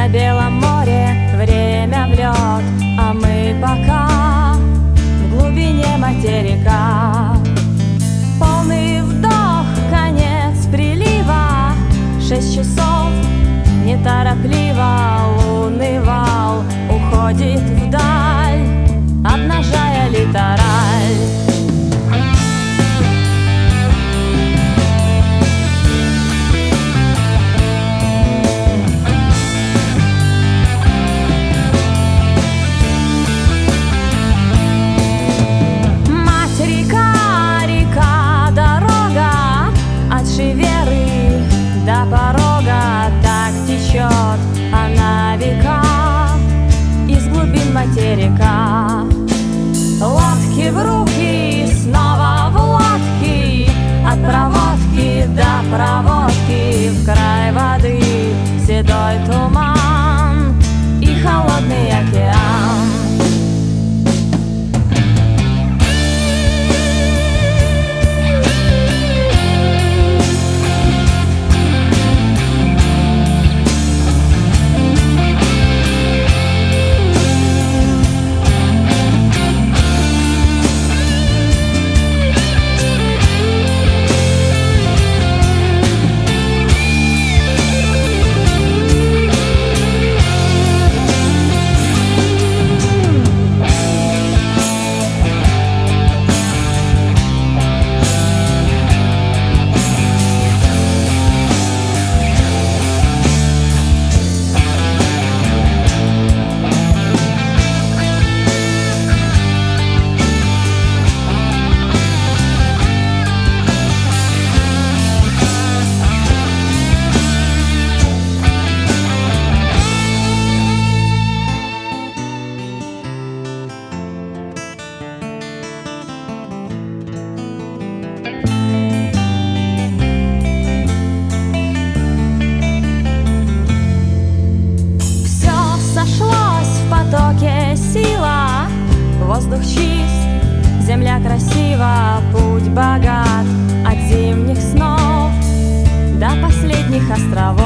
белом море время в лед, а мы пока в глубине материка. Полный вдох, конец прилива, 6 часов, неторопливо лунный вал уходит вдаль, обнажая литераль. Веры до порога так течет она века из глубин материка. Лодки в руки, снова в лодки, от проводки до проводки, в край воды седой туман и холодный океан. Сила, воздух чист, земля красива, путь богат от зимних снов до последних островов.